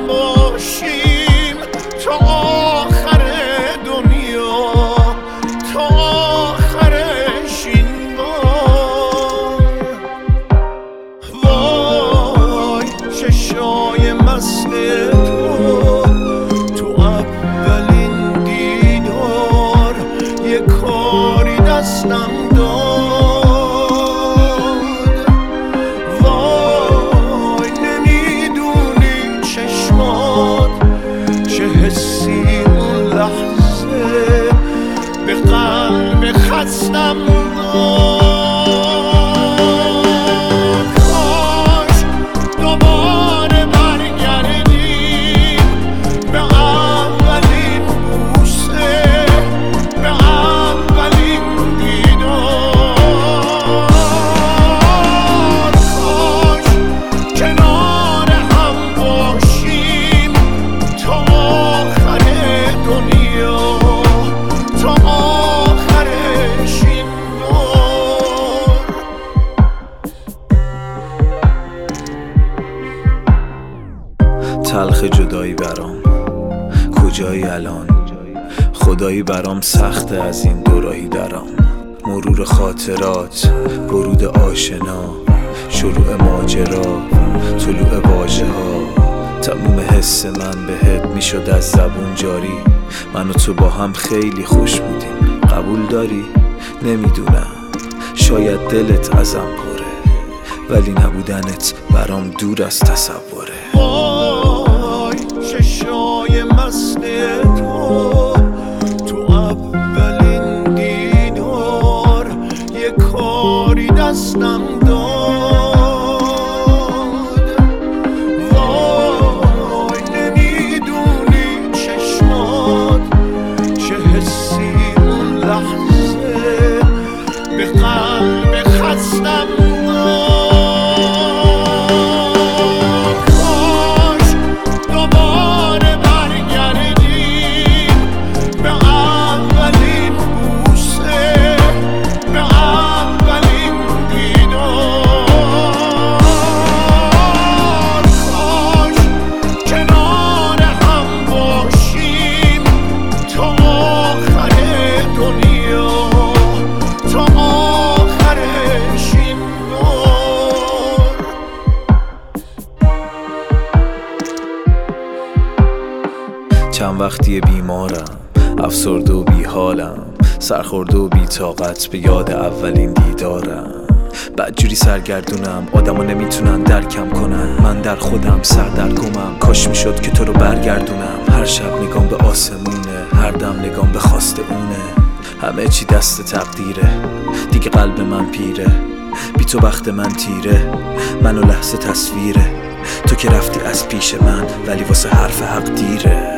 هم باشیم تا آخر دنیا، تا آخرش این بار. وای چشای مست تو اولین دیدار یه کاری دستم داد. وای نمیدونی چشمات چه حسی اون لحظه به قلب خستم داد. کاش دوباره برگردیم به اولین بوسه، به اولین دیدار. کاش کنار هم باشیم تا آخر دنیا، تا آخرش این بار. تلخ جدایی برام کجایی الان، خدایی برام سخته از این دوراهی درام. مرور خاطرات، ورود آشنا، شروع ماجرا، طلوع واژه ها. تموم حس من بهت میشد از زبون جاری. من و تو با هم خیلی خوش بودیم، قبول داری؟ نمیدونم، شاید دلت ازم پره، ولی نبودنت برام دور از تصوره. وای چشای مست تو اولین دیدار یه کاری دستم داد. وای نمیدونی چشمات چه حسی اون لحظه به قلب خستم داد. چند وقتی بیمارم، افسرده و بیحالم، سرخورده و بی‌طاقت به یاد اولین دیدارم. بدجوری سرگردونم، آدما نمیتونن درکم کنن، من در خودم سردرگمم. کاش میشد که تو رو برگردونم. هر شب نگام به آسمونه، هر دم نگام به خواست اونه. همه چی دست تقدیره، دیگه قلب من پیره. بی تو بخت من تیره، من و لحظه تصویره. تو که رفتی از پیش من، ولی واسه حرف حق دیره.